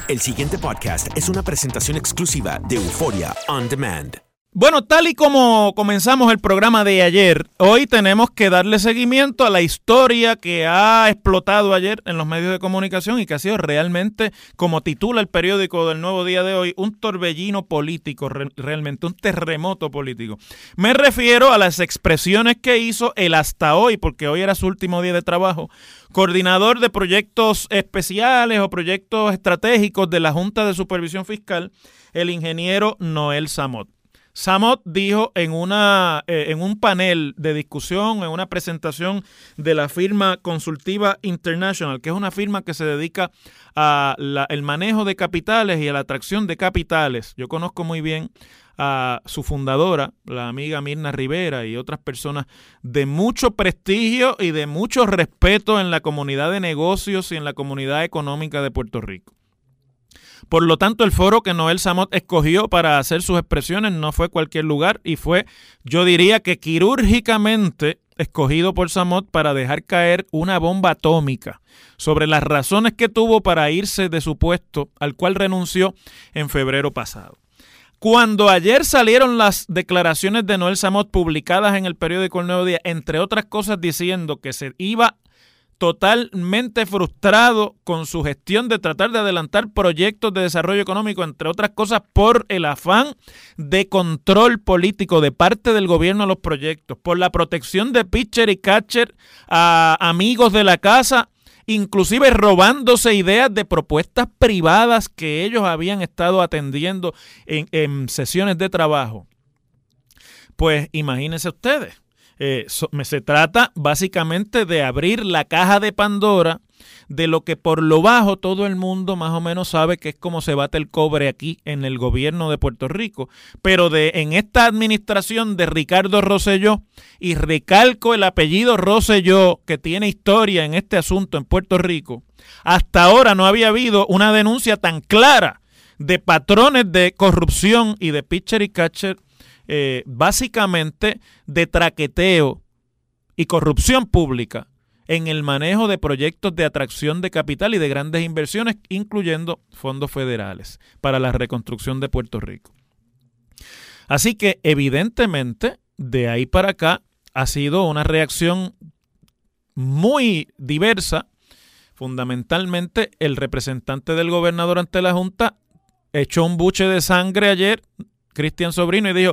El siguiente podcast es una presentación exclusiva de Euphoria On Demand. Bueno, tal y como comenzamos el programa de ayer, hoy tenemos que darle seguimiento a la historia que ha explotado ayer en los medios de comunicación y que ha sido realmente, como titula el periódico del Nuevo Día de hoy, un torbellino político, realmente un terremoto político. Me refiero a las expresiones que hizo el hasta hoy, porque hoy era su último día de trabajo, coordinador de proyectos especiales o proyectos estratégicos de la Junta de Supervisión Fiscal, el ingeniero Noel Samot. Samot dijo en un panel de discusión, en una presentación de la firma Consultiva International, que es una firma que se dedica al manejo de capitales y a la atracción de capitales. Yo conozco muy bien a su fundadora, la amiga Mirna Rivera, y otras personas de mucho prestigio y de mucho respeto en la comunidad de negocios y en la comunidad económica de Puerto Rico. Por lo tanto, el foro que Noel Samot escogió para hacer sus expresiones no fue cualquier lugar y fue, yo diría que quirúrgicamente escogido por Samot para dejar caer una bomba atómica sobre las razones que tuvo para irse de su puesto, al cual renunció en febrero pasado. Cuando ayer salieron las declaraciones de Noel Samot publicadas en el periódico El Nuevo Día, entre otras cosas diciendo que se iba totalmente frustrado con su gestión de tratar de adelantar proyectos de desarrollo económico, entre otras cosas por el afán de control político de parte del gobierno a los proyectos, por la protección de pitcher y catcher a amigos de la casa, inclusive robándose ideas de propuestas privadas que ellos habían estado atendiendo en sesiones de trabajo. Pues imagínense ustedes. Se trata básicamente de abrir la caja de Pandora de lo que por lo bajo todo el mundo más o menos sabe que es como se bate el cobre aquí en el gobierno de Puerto Rico, pero en esta administración de Ricardo Rosselló, y recalco el apellido Rosselló que tiene historia en este asunto en Puerto Rico, hasta ahora no había habido una denuncia tan clara de patrones de corrupción y de pitcher y catcher, básicamente de traqueteo y corrupción pública en el manejo de proyectos de atracción de capital y de grandes inversiones, incluyendo fondos federales para la reconstrucción de Puerto Rico. Así que evidentemente de ahí para acá ha sido una reacción muy diversa. Fundamentalmente el representante del gobernador ante la Junta echó un buche de sangre ayer, Cristian Sobrino, y dijo,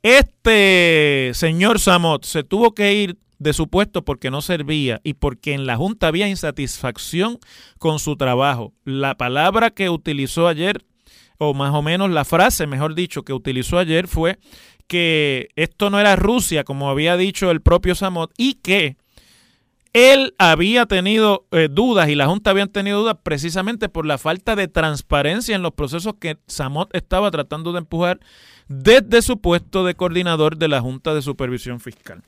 este señor Samot se tuvo que ir de su puesto porque no servía y porque en la Junta había insatisfacción con su trabajo. La palabra que utilizó ayer, o más o menos la frase, mejor dicho, que utilizó ayer fue que esto no era Rusia, como había dicho el propio Samot, y que él había tenido dudas y la Junta había tenido dudas precisamente por la falta de transparencia en los procesos que Samot estaba tratando de empujar desde su puesto de coordinador de la Junta de Supervisión Fiscal.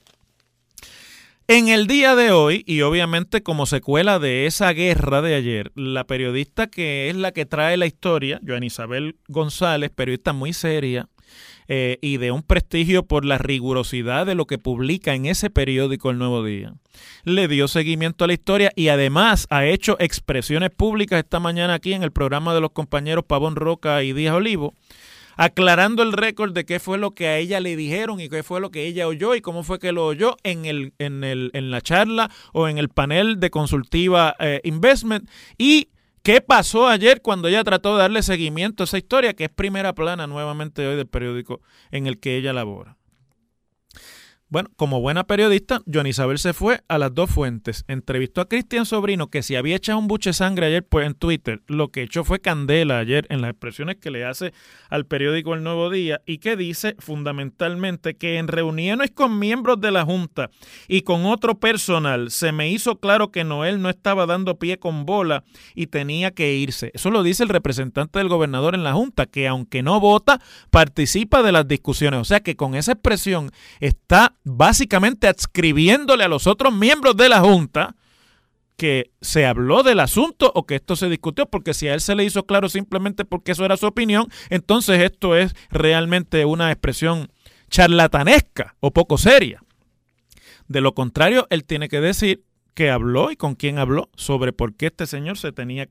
En el día de hoy, y obviamente como secuela de esa guerra de ayer, la periodista que es la que trae la historia, Joan Isabel González, periodista muy seria, y de un prestigio por la rigurosidad de lo que publica en ese periódico El Nuevo Día, le dio seguimiento a la historia y además ha hecho expresiones públicas esta mañana aquí en el programa de los compañeros Pavón Roca y Díaz Olivo, aclarando el récord de qué fue lo que a ella le dijeron y qué fue lo que ella oyó y cómo fue que lo oyó en la charla o en el panel de Consultiva Investment, y qué pasó ayer cuando ella trató de darle seguimiento a esa historia, que es primera plana nuevamente hoy del periódico en el que ella labora. Bueno, como buena periodista, Joan Isabel se fue a las dos fuentes. Entrevistó a Cristian Sobrino, que si había echado un buche de sangre ayer pues en Twitter, lo que echó fue candela ayer en las expresiones que le hace al periódico El Nuevo Día, y que dice fundamentalmente que en reuniones con miembros de la Junta y con otro personal se me hizo claro que Noel no estaba dando pie con bola y tenía que irse. Eso lo dice el representante del gobernador en la Junta, que aunque no vota, participa de las discusiones. O sea que con esa expresión está básicamente adscribiéndole a los otros miembros de la Junta que se habló del asunto o que esto se discutió, porque si a él se le hizo claro simplemente porque eso era su opinión, entonces esto es realmente una expresión charlatanesca o poco seria. De lo contrario, él tiene que decir que habló y con quién habló sobre por qué este señor se tenía que ir.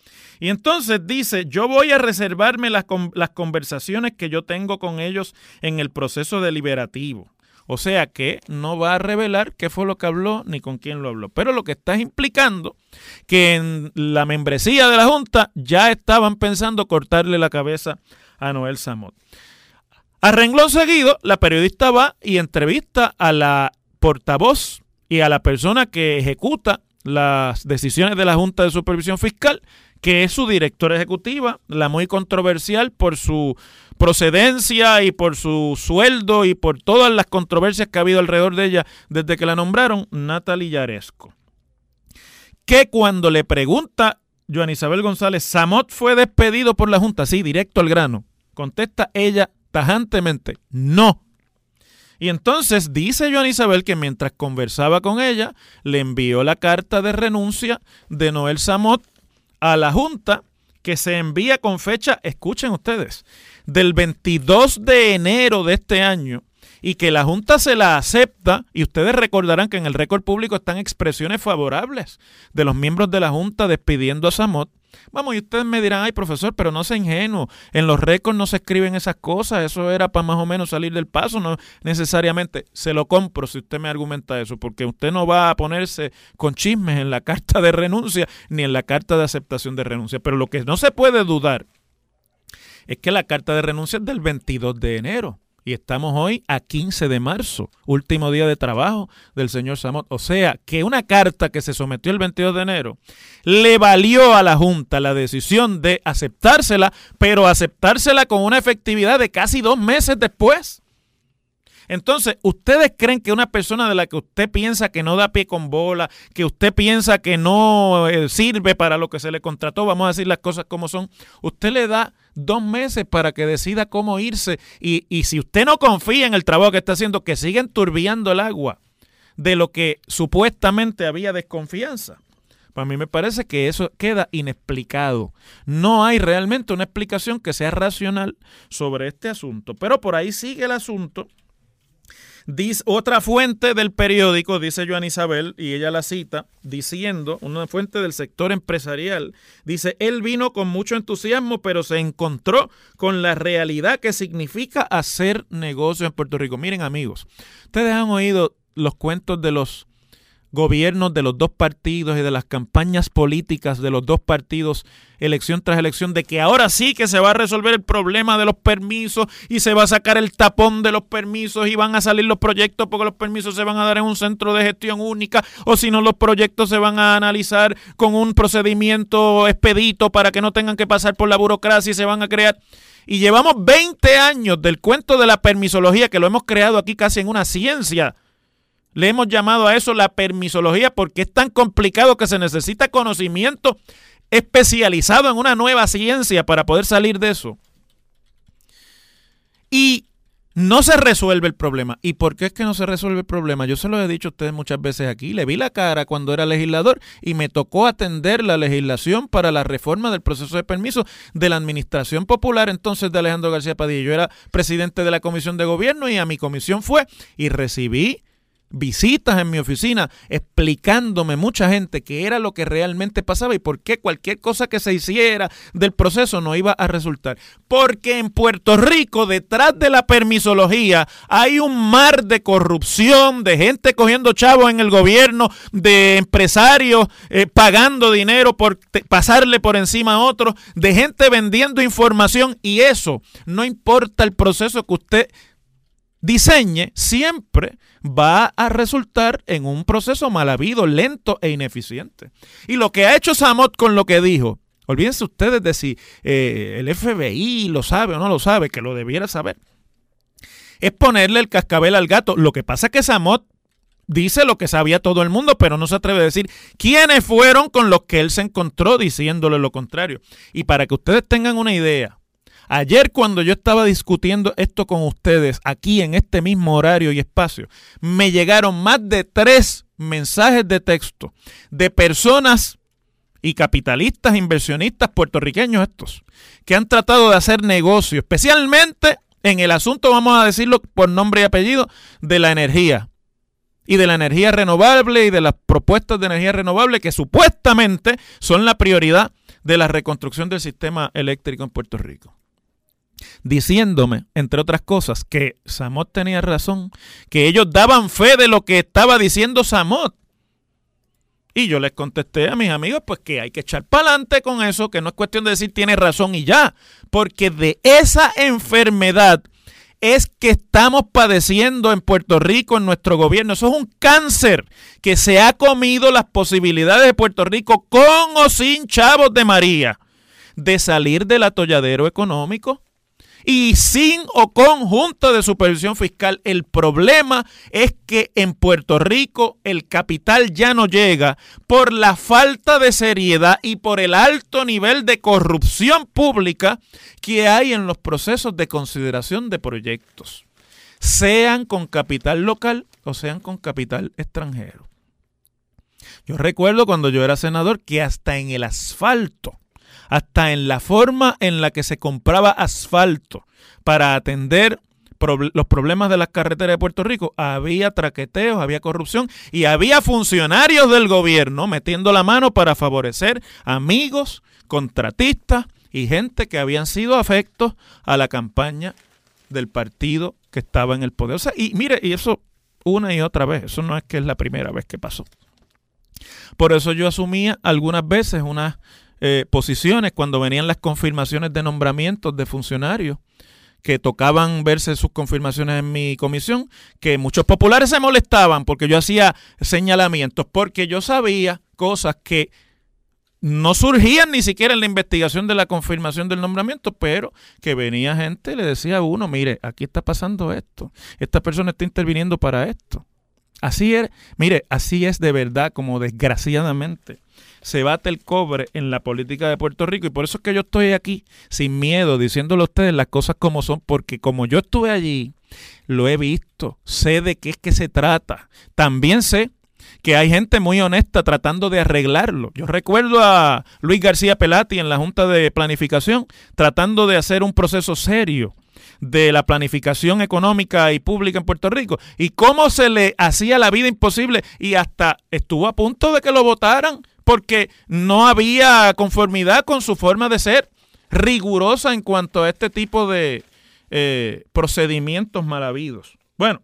Y entonces dice, yo voy a reservarme las conversaciones que yo tengo con ellos en el proceso deliberativo. O sea que no va a revelar qué fue lo que habló ni con quién lo habló. Pero lo que está implicando que en la membresía de la Junta ya estaban pensando cortarle la cabeza a Noel Samot. A renglón seguido, la periodista va y entrevista a la portavoz y a la persona que ejecuta las decisiones de la Junta de Supervisión Fiscal, que es su directora ejecutiva, la muy controversial por su procedencia y por su sueldo y por todas las controversias que ha habido alrededor de ella desde que la nombraron, Natalie Yaresco. Que cuando le pregunta Joana Isabel González, ¿Samot fue despedido por la Junta? Sí, directo al grano. Contesta ella tajantemente, no. Y entonces dice Joana Isabel que mientras conversaba con ella, le envió la carta de renuncia de Noel Samot a la Junta, que se envía con fecha, escuchen ustedes, del 22 de enero de este año, y que la Junta se la acepta, y ustedes recordarán que en el récord público están expresiones favorables de los miembros de la Junta despidiendo a Samot. Vamos, y ustedes me dirán, ay profesor, pero no sea ingenuo, en los récords no se escriben esas cosas, eso era para más o menos salir del paso, no necesariamente. Se lo compro si usted me argumenta eso, porque usted no va a ponerse con chismes en la carta de renuncia ni en la carta de aceptación de renuncia, pero lo que no se puede dudar es que la carta de renuncia es del 22 de enero. Y estamos hoy a 15 de marzo, último día de trabajo del señor Samot. O sea, que una carta que se sometió el 22 de enero le valió a la Junta la decisión de aceptársela, pero aceptársela con una efectividad de casi 2 meses después. Entonces, ¿ustedes creen que una persona de la que usted piensa que no da pie con bola, que usted piensa que no sirve para lo que se le contrató, vamos a decir las cosas como son, usted le da 2 meses para que decida cómo irse y si usted no confía en el trabajo que está haciendo, que siga enturbiando el agua de lo que supuestamente había desconfianza? Para mí me parece que eso queda inexplicado. No hay realmente una explicación que sea racional sobre este asunto, pero por ahí sigue el asunto. Dice, otra fuente del periódico, dice Joana Isabel, y ella la cita, diciendo, una fuente del sector empresarial, dice, él vino con mucho entusiasmo, pero se encontró con la realidad que significa hacer negocio en Puerto Rico. Miren, amigos, ustedes han oído los cuentos de los gobiernos de los dos partidos y de las campañas políticas de los dos partidos, elección tras elección, de que ahora sí que se va a resolver el problema de los permisos y se va a sacar el tapón de los permisos y van a salir los proyectos porque los permisos se van a dar en un centro de gestión única, o si no los proyectos se van a analizar con un procedimiento expedito para que no tengan que pasar por la burocracia y se van a crear. Y llevamos 20 años del cuento de la permisología, que lo hemos creado aquí casi en una ciencia. Le hemos llamado a eso la permisología porque es tan complicado que se necesita conocimiento especializado en una nueva ciencia para poder salir de eso. Y no se resuelve el problema. ¿Y por qué es que no se resuelve el problema? Yo se lo he dicho a ustedes muchas veces aquí. Le vi la cara cuando era legislador y me tocó atender la legislación para la reforma del proceso de permiso de la Administración Popular, entonces de Alejandro García Padilla. Yo era presidente de la Comisión de Gobierno y a mi comisión fue y recibí visitas en mi oficina explicándome mucha gente qué era lo que realmente pasaba y por qué cualquier cosa que se hiciera del proceso no iba a resultar. Porque en Puerto Rico, detrás de la permisología, hay un mar de corrupción, de gente cogiendo chavos en el gobierno, de empresarios pagando dinero por pasarle por encima a otros, de gente vendiendo información, y eso, no importa el proceso que usted diseñe, siempre va a resultar en un proceso mal habido, lento e ineficiente. Y lo que ha hecho Samot con lo que dijo, olvídense ustedes de si el FBI lo sabe o no lo sabe, que lo debiera saber, es ponerle el cascabel al gato. Lo que pasa es que Samot dice lo que sabía todo el mundo, pero no se atreve a decir quiénes fueron con los que él se encontró diciéndole lo contrario. Y para que ustedes tengan una idea, ayer cuando yo estaba discutiendo esto con ustedes aquí en este mismo horario y espacio, me llegaron más de 3 mensajes de texto de personas y capitalistas, inversionistas puertorriqueños estos, que han tratado de hacer negocio, especialmente en el asunto, vamos a decirlo por nombre y apellido, de la energía. Y de la energía renovable y de las propuestas de energía renovable que supuestamente son la prioridad de la reconstrucción del sistema eléctrico en Puerto Rico, diciéndome, entre otras cosas, que Samot tenía razón, que ellos daban fe de lo que estaba diciendo Samot. Y yo les contesté a mis amigos, pues que hay que echar para adelante con eso, que no es cuestión de decir tiene razón y ya, porque de esa enfermedad es que estamos padeciendo en Puerto Rico, en nuestro gobierno. Eso es un cáncer que se ha comido las posibilidades de Puerto Rico, con o sin chavos de María, de salir del atolladero económico y sin o con Junta de Supervisión Fiscal. El problema es que en Puerto Rico el capital ya no llega por la falta de seriedad y por el alto nivel de corrupción pública que hay en los procesos de consideración de proyectos, sean con capital local o sean con capital extranjero. Yo recuerdo cuando yo era senador que hasta en el asfalto, hasta en la forma en la que se compraba asfalto para atender los problemas de las carreteras de Puerto Rico, había traqueteos, había corrupción y había funcionarios del gobierno metiendo la mano para favorecer amigos, contratistas y gente que habían sido afectos a la campaña del partido que estaba en el poder. O sea, y mire, y eso una y otra vez, eso no es que es la primera vez que pasó. Por eso yo asumía algunas veces unas posiciones cuando venían las confirmaciones de nombramientos de funcionarios que tocaban verse sus confirmaciones en mi comisión, que muchos populares se molestaban porque yo hacía señalamientos, porque yo sabía cosas que no surgían ni siquiera en la investigación de la confirmación del nombramiento, pero que venía gente y le decía a uno, mire, aquí está pasando esto, esta persona está interviniendo para esto. Así es, mire, así es de verdad como desgraciadamente se bate el cobre en la política de Puerto Rico, y por eso es que yo estoy aquí sin miedo diciéndole a ustedes las cosas como son, porque como yo estuve allí, lo he visto, sé de qué es que se trata. También sé que hay gente muy honesta tratando de arreglarlo. Yo recuerdo a Luis García Pelati en la Junta de Planificación tratando de hacer un proceso serio de la planificación económica y pública en Puerto Rico, y cómo se le hacía la vida imposible, y hasta estuvo a punto de que lo votaran porque no había conformidad con su forma de ser rigurosa en cuanto a este tipo de procedimientos mal habidos. Bueno,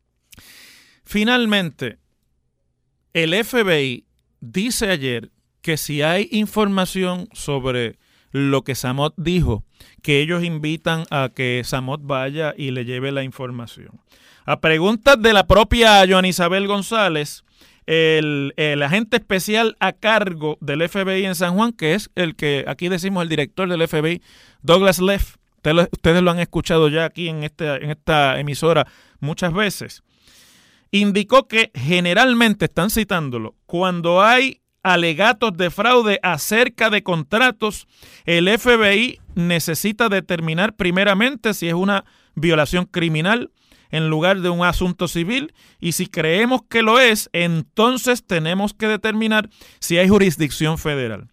finalmente, el FBI dice ayer que si hay información sobre lo que Samot dijo, que ellos invitan a que Samot vaya y le lleve la información. A preguntas de la propia Joan Isabel González, el agente especial a cargo del FBI en San Juan, que es el que aquí decimos el director del FBI, Douglas Leff, ustedes lo han escuchado ya aquí en esta emisora muchas veces, indicó que generalmente, están citándolo, cuando hay alegatos de fraude acerca de contratos, el FBI necesita determinar primeramente si es una violación criminal en lugar de un asunto civil, y si creemos que lo es, entonces tenemos que determinar si hay jurisdicción federal.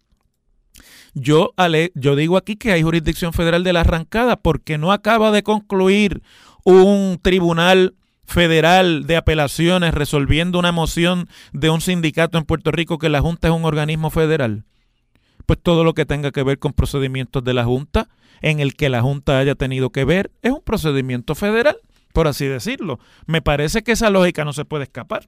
Yo digo aquí que hay jurisdicción federal de la arrancada porque no acaba de concluir un tribunal federal de apelaciones resolviendo una moción de un sindicato en Puerto Rico que la Junta es un organismo federal. Pues todo lo que tenga que ver con procedimientos de la Junta, en el que la Junta haya tenido que ver, es un procedimiento federal, por así decirlo. Me parece que esa lógica no se puede escapar.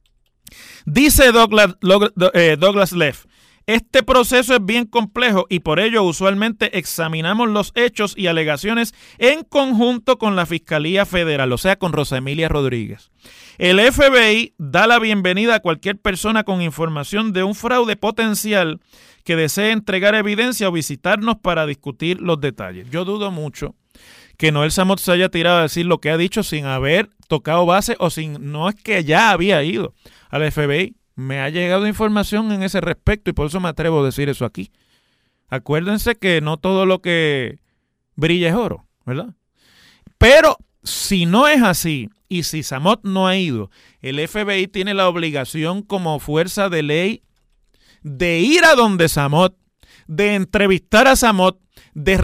Dice Douglas Leff, este proceso es bien complejo y por ello usualmente examinamos los hechos y alegaciones en conjunto con la Fiscalía Federal, o sea, con Rosa Emilia Rodríguez. El FBI da la bienvenida a cualquier persona con información de un fraude potencial que desee entregar evidencia o visitarnos para discutir los detalles. Yo dudo mucho que Noel Samot se haya tirado a decir lo que ha dicho sin haber tocado base o no es que ya había ido al FBI. Me ha llegado información en ese respecto y por eso me atrevo a decir eso aquí. Acuérdense que no todo lo que brilla es oro, ¿verdad? Pero si no es así y si Samot no ha ido, el FBI tiene la obligación como fuerza de ley de ir a donde Samot, de entrevistar a Samot, de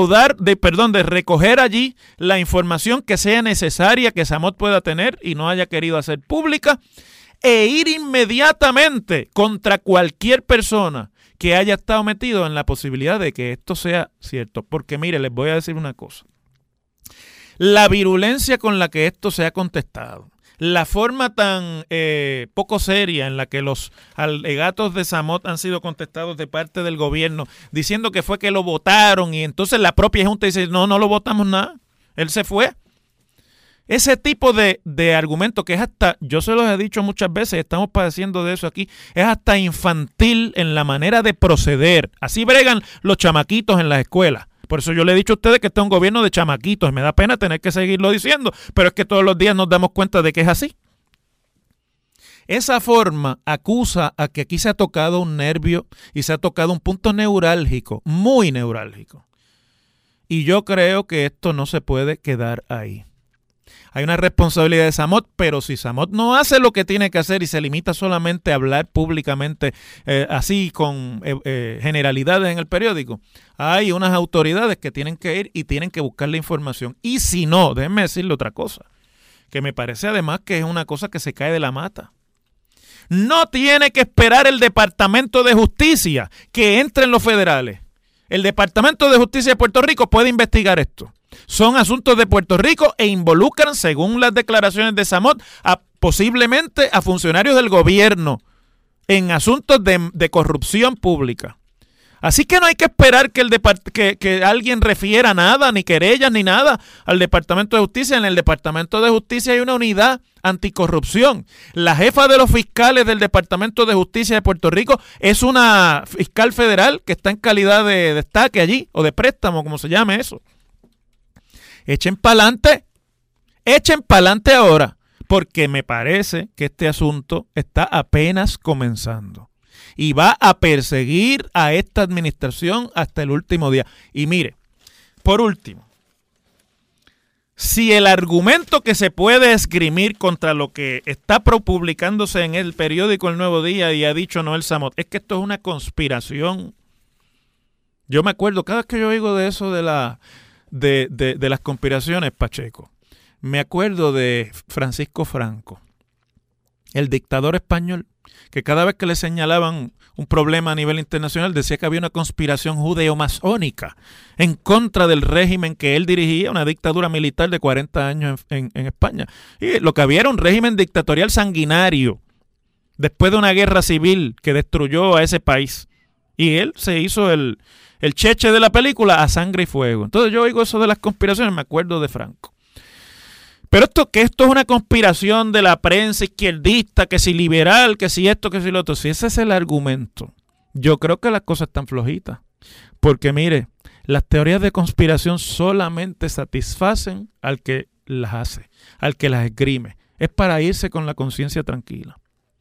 recoger allí la información que sea necesaria que Samot pueda tener y no haya querido hacer pública, e ir inmediatamente contra cualquier persona que haya estado metido en la posibilidad de que esto sea cierto. Porque mire, les voy a decir una cosa. La virulencia con la que esto se ha contestado, la forma tan poco seria en la que los alegatos de Samot han sido contestados de parte del gobierno, diciendo que fue que lo votaron y entonces la propia Junta dice, no lo votamos nada, él se fue. Ese tipo de argumento que es hasta, yo se los he dicho muchas veces, estamos padeciendo de eso aquí, es hasta infantil en la manera de proceder. Así bregan los chamaquitos en las escuelas. Por eso yo le he dicho a ustedes que este es un gobierno de chamaquitos. Me da pena tener que seguirlo diciendo, pero es que todos los días nos damos cuenta de que es así. Esa forma acusa a que aquí se ha tocado un nervio y se ha tocado un punto neurálgico, muy neurálgico. Y yo creo que esto no se puede quedar ahí. Hay una responsabilidad de Samot, pero si Samot no hace lo que tiene que hacer y se limita solamente a hablar públicamente así con generalidades en el periódico, hay unas autoridades que tienen que ir y tienen que buscar la información. Y si no, déjenme decirle otra cosa, que me parece además que es una cosa que se cae de la mata. No tiene que esperar el Departamento de Justicia que entre en los federales. El Departamento de Justicia de Puerto Rico puede investigar esto. Son asuntos de Puerto Rico e involucran, según las declaraciones de Samot, posiblemente a funcionarios del gobierno en asuntos de corrupción pública. Así que no hay que esperar que alguien refiera nada, ni querellas, ni nada al Departamento de Justicia. En el Departamento de Justicia hay una unidad anticorrupción. La jefa de los fiscales del Departamento de Justicia de Puerto Rico es una fiscal federal que está en calidad de destaque allí, o de préstamo, como se llame eso. Echen pa'lante ahora, porque me parece que este asunto está apenas comenzando y va a perseguir a esta administración hasta el último día. Y mire, por último, si el argumento que se puede esgrimir contra lo que está publicándose en el periódico El Nuevo Día y ha dicho Noel Samot es que esto es una conspiración. Yo me acuerdo, cada vez que yo oigo de eso de las conspiraciones, Pacheco, me acuerdo de Francisco Franco, el dictador español, que cada vez que le señalaban un problema a nivel internacional decía que había una conspiración judeo-masónica en contra del régimen que él dirigía, una dictadura militar de 40 años en España. Y lo que había era un régimen dictatorial sanguinario después de una guerra civil que destruyó a ese país. Y él se hizo el cheche de la película A Sangre y Fuego. Entonces yo oigo eso de las conspiraciones, me acuerdo de Franco. Pero esto es una conspiración de la prensa izquierdista, que si liberal, que si esto, que si lo otro. Si ese es el argumento, yo creo que las cosas están flojitas. Porque mire, las teorías de conspiración solamente satisfacen al que las hace, al que las esgrime. Es para irse con la conciencia tranquila.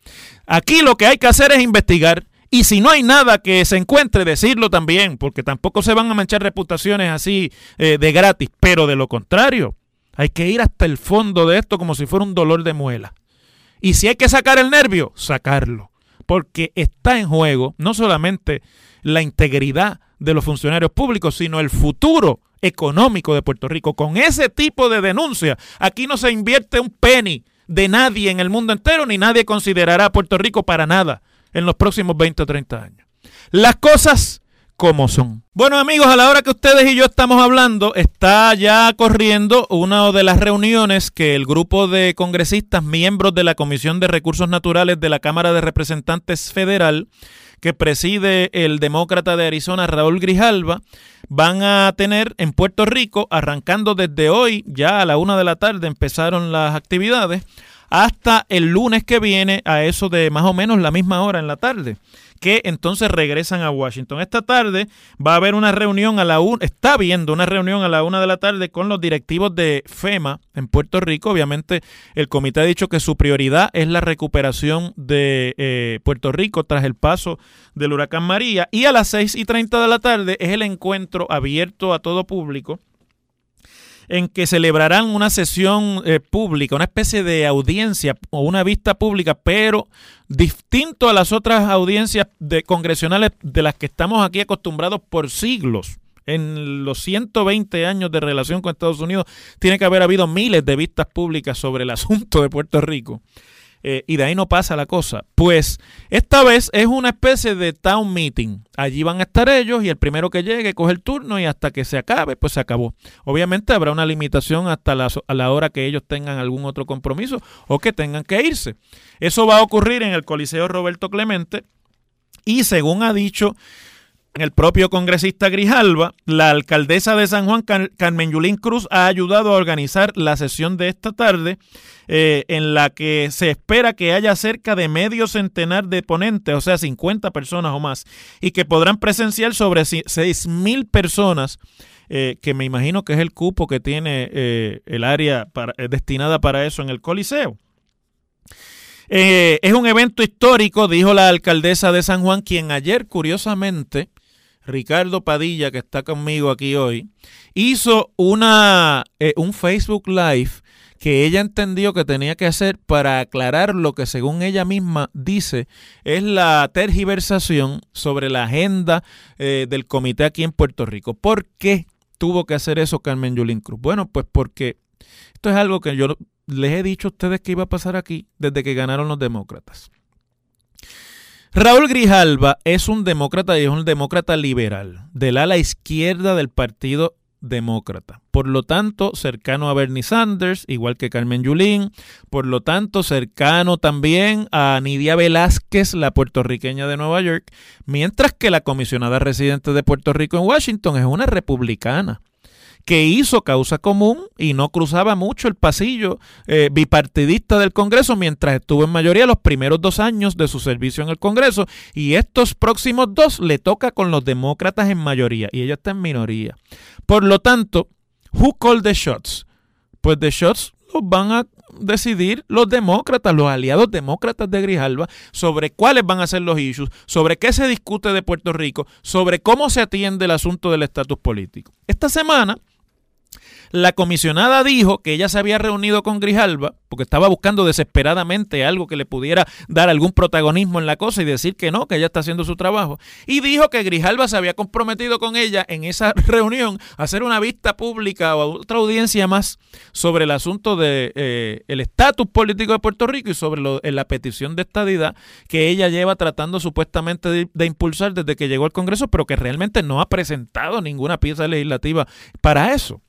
Aquí lo que hay que hacer es investigar. Y si no hay nada que se encuentre, decirlo también, porque tampoco se van a manchar reputaciones así de gratis. Pero de lo contrario, hay que ir hasta el fondo de esto como si fuera un dolor de muela. Y si hay que sacar el nervio, sacarlo. Porque está en juego no solamente la integridad de los funcionarios públicos, sino el futuro económico de Puerto Rico. Con ese tipo de denuncia, aquí no se invierte un penny de nadie en el mundo entero, ni nadie considerará a Puerto Rico para nada en los próximos 20 o 30 años. Las cosas como son. Bueno, amigos, a la hora que ustedes y yo estamos hablando, está ya corriendo una de las reuniones que el grupo de congresistas, miembros de la Comisión de Recursos Naturales de la Cámara de Representantes Federal, que preside el demócrata de Arizona, Raúl Grijalva, van a tener en Puerto Rico, arrancando desde hoy, ya a la 1 de la tarde empezaron las actividades, hasta el lunes que viene, a eso de más o menos la misma hora en la tarde, que entonces regresan a Washington. Esta tarde va a haber una reunión está habiendo una reunión a la 1 de la tarde con los directivos de FEMA en Puerto Rico. Obviamente el comité ha dicho que su prioridad es la recuperación de Puerto Rico tras el paso del huracán María, y a las 6:30 de la tarde es el encuentro abierto a todo público en que celebrarán una sesión pública, una especie de audiencia o una vista pública, pero distinto a las otras audiencias congresionales de las que estamos aquí acostumbrados por siglos. En los 120 años de relación con Estados Unidos tiene que haber habido miles de vistas públicas sobre el asunto de Puerto Rico. y de ahí no pasa la cosa. Pues esta vez es una especie de town meeting. Allí van a estar ellos y el primero que llegue coge el turno y hasta que se acabe, pues se acabó. Obviamente habrá una limitación hasta a la hora que ellos tengan algún otro compromiso o que tengan que irse. Eso va a ocurrir en el Coliseo Roberto Clemente y según ha dicho el propio congresista Grijalva, la alcaldesa de San Juan, Carmen Yulín Cruz, ha ayudado a organizar la sesión de esta tarde, en la que se espera que haya cerca de medio centenar de ponentes, o sea, 50 personas o más, y que podrán presenciar sobre 6,000 personas, que me imagino que es el cupo que tiene el área destinada para eso en el Coliseo. Es un evento histórico, dijo la alcaldesa de San Juan, quien ayer, curiosamente, Ricardo Padilla, que está conmigo aquí hoy, hizo un Facebook Live que ella entendió que tenía que hacer para aclarar lo que, según ella misma dice, es la tergiversación sobre la agenda del comité aquí en Puerto Rico. ¿Por qué tuvo que hacer eso Carmen Yulín Cruz? Bueno, pues porque esto es algo que yo les he dicho a ustedes que iba a pasar aquí desde que ganaron los demócratas. Raúl Grijalva es un demócrata y es un demócrata liberal, del ala izquierda del Partido Demócrata. Por lo tanto, cercano a Bernie Sanders, igual que Carmen Yulín. Por lo tanto, cercano también a Nidia Velázquez, la puertorriqueña de Nueva York. Mientras que la comisionada residente de Puerto Rico en Washington es una republicana que hizo causa común y no cruzaba mucho el pasillo bipartidista del Congreso mientras estuvo en mayoría los primeros 2 años de su servicio en el Congreso, y estos próximos 2 le toca con los demócratas en mayoría y ella está en minoría. Por lo tanto, who called the shots? Pues the shots los van a decidir los demócratas, los aliados demócratas de Grijalva, sobre cuáles van a ser los issues, sobre qué se discute de Puerto Rico, sobre cómo se atiende el asunto del estatus político. Esta semana, la comisionada dijo que ella se había reunido con Grijalva porque estaba buscando desesperadamente algo que le pudiera dar algún protagonismo en la cosa y decir que no, que ella está haciendo su trabajo. Y dijo que Grijalva se había comprometido con ella en esa reunión a hacer una vista pública o otra audiencia más sobre el asunto de el estatus político de Puerto Rico y sobre la petición de estadidad que ella lleva tratando supuestamente de impulsar desde que llegó al Congreso, pero que realmente no ha presentado ninguna pieza legislativa para eso.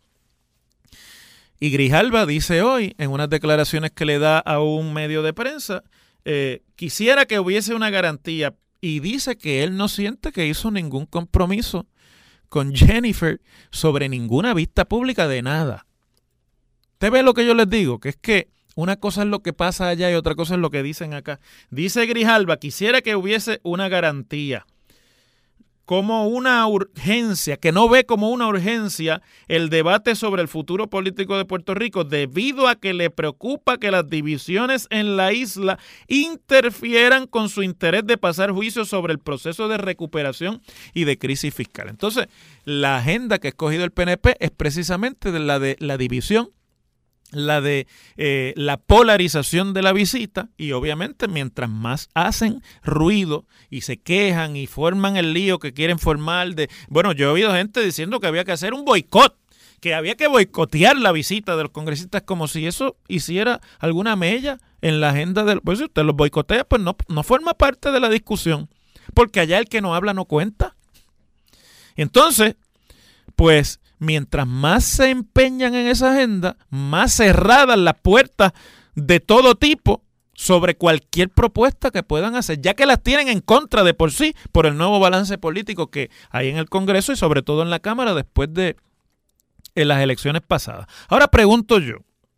Y Grijalva dice hoy, en unas declaraciones que le da a un medio de prensa, quisiera que hubiese una garantía, y dice que él no siente que hizo ningún compromiso con Jennifer sobre ninguna vista pública de nada. ¿Usted ve lo que yo les digo? Que es que una cosa es lo que pasa allá y otra cosa es lo que dicen acá. Dice Grijalva, quisiera que hubiese una garantía, como una urgencia, que no ve como una urgencia el debate sobre el futuro político de Puerto Rico, debido a que le preocupa que las divisiones en la isla interfieran con su interés de pasar juicio sobre el proceso de recuperación y de crisis fiscal. Entonces, la agenda que ha escogido el PNP es precisamente la de la división, la de la polarización de la visita, y obviamente mientras más hacen ruido y se quejan y forman el lío que quieren formar bueno, yo he oído gente diciendo que había que hacer un boicot, que había que boicotear la visita de los congresistas, como si eso hiciera alguna mella en la agenda pues si usted los boicotea, pues no forma parte de la discusión, porque allá el que no habla no cuenta. Entonces, pues mientras más se empeñan en esa agenda, más cerradas las puertas de todo tipo sobre cualquier propuesta que puedan hacer, ya que las tienen en contra de por sí por el nuevo balance político que hay en el Congreso y sobre todo en la Cámara después de las elecciones pasadas. Ahora pregunto yo,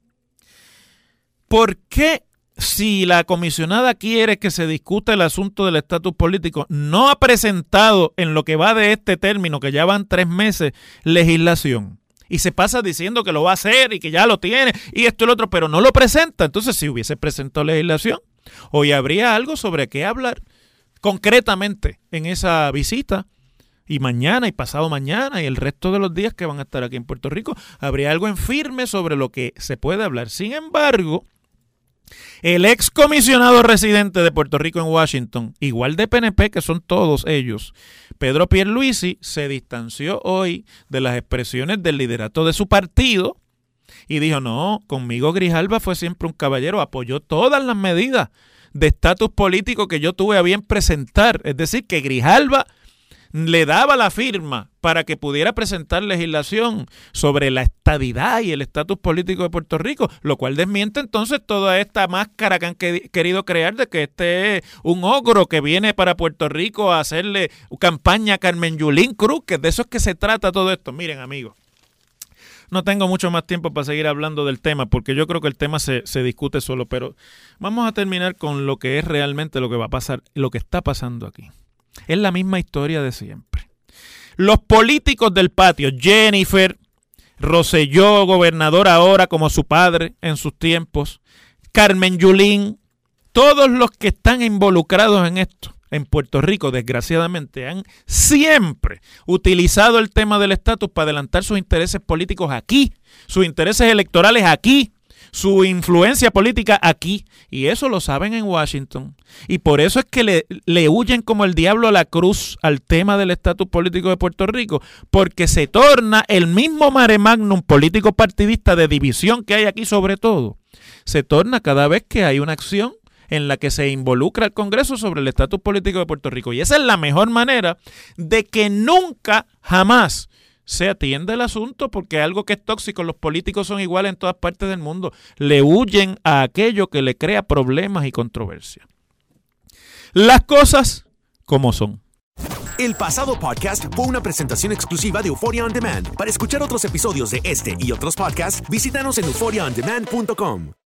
¿por qué, si la comisionada quiere que se discuta el asunto del estatus político, no ha presentado en lo que va de este término, que ya van 3 meses, legislación? Y se pasa diciendo que lo va a hacer y que ya lo tiene y esto y lo otro, pero no lo presenta. Entonces, si hubiese presentado legislación, hoy habría algo sobre qué hablar concretamente en esa visita. Y mañana y pasado mañana y el resto de los días que van a estar aquí en Puerto Rico, habría algo en firme sobre lo que se puede hablar. Sin embargo, el excomisionado residente de Puerto Rico en Washington, igual de PNP que son todos ellos, Pedro Pierluisi, se distanció hoy de las expresiones del liderato de su partido y dijo, no, conmigo Grijalva fue siempre un caballero, apoyó todas las medidas de estatus político que yo tuve a bien presentar. Es decir, que Grijalva le daba la firma para que pudiera presentar legislación sobre la estadidad y el estatus político de Puerto Rico, lo cual desmiente entonces toda esta máscara que han querido crear de que este es un ogro que viene para Puerto Rico a hacerle campaña a Carmen Yulín Cruz, que de eso es que se trata todo esto. Miren, amigos, no tengo mucho más tiempo para seguir hablando del tema, porque yo creo que el tema se discute solo, pero vamos a terminar con lo que es realmente lo que va a pasar, lo que está pasando aquí. Es la misma historia de siempre. Los políticos del patio, Jennifer, Rosselló, gobernador ahora como su padre en sus tiempos, Carmen Yulín, todos los que están involucrados en esto, en Puerto Rico, desgraciadamente, han siempre utilizado el tema del estatus para adelantar sus intereses políticos aquí, sus intereses electorales aquí, su influencia política aquí, y eso lo saben en Washington, y por eso es que le huyen como el diablo a la cruz al tema del estatus político de Puerto Rico, porque se torna el mismo mare magnum político partidista de división que hay aquí sobre todo, se torna cada vez que hay una acción en la que se involucra el Congreso sobre el estatus político de Puerto Rico, y esa es la mejor manera de que nunca, jamás se atiende el asunto, porque algo que es tóxico, los políticos son iguales en todas partes del mundo, le huyen a aquello que le crea problemas y controversia. Las cosas como son. El pasado podcast fue una presentación exclusiva de Euphoria On Demand. Para escuchar otros episodios de este y otros podcasts, visítanos en euphoriaondemand.com.